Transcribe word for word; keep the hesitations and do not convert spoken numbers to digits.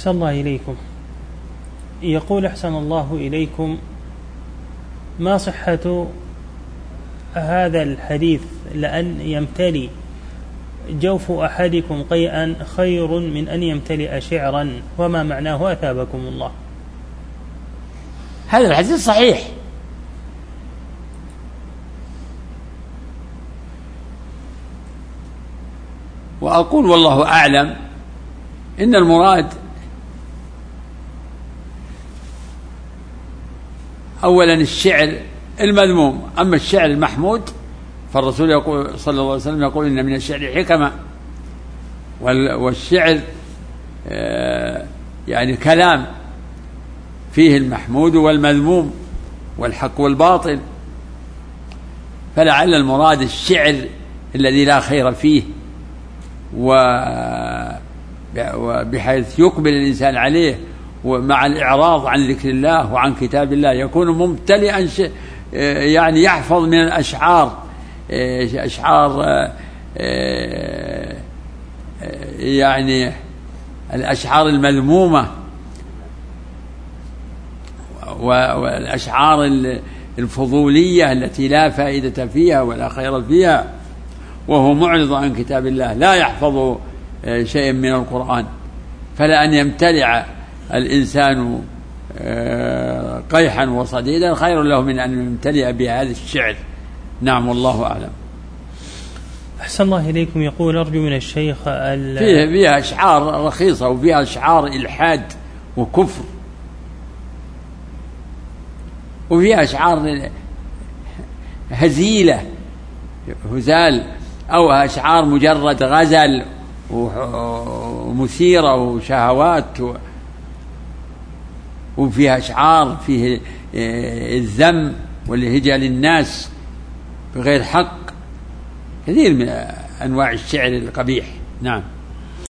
أحسن الله إليكم. يقول أحسن الله إليكم: ما صحة هذا الحديث لأن يمتلي جوف أحدكم قيئا خير من أن يمتلئ شعرا، وما معناه أثابكم الله؟ هذا الحديث صحيح، وأقول والله أعلم إن المراد أولا الشعر المذموم، أما الشعر المحمود فالرسول يقول صلى الله عليه وسلم يقول إن من الشعر حكمة، والشعر يعني كلام فيه المحمود والمذموم والحق والباطل، فلعل المراد الشعر الذي لا خير فيه وبحيث يقبل الإنسان عليه ومع الإعراض عن ذكر الله وعن كتاب الله يكون ممتلئا، يعني يحفظ من الأشعار أشعار يعني الأشعار المذمومة والأشعار الفضولية التي لا فائدة فيها ولا خير فيها، وهو معرض عن كتاب الله لا يحفظ شيء من القرآن، فلا أن يمتلع الإنسان قيحا وصديدا خير له من أن يمتلئ بهذا الشعر. نعم، والله أعلم. أحسن الله إليكم. يقول: أرجو من الشيخ فيها, فيها أشعار رخيصة وفيها أشعار إلحاد وكفر، وفيها أشعار هزيلة هزال، أو أشعار مجرد غزل ومثيرة وشهوات، وفيها أشعار فيه الذم والهجاء للناس بغير حق، كثير من أنواع الشعر القبيح. نعم.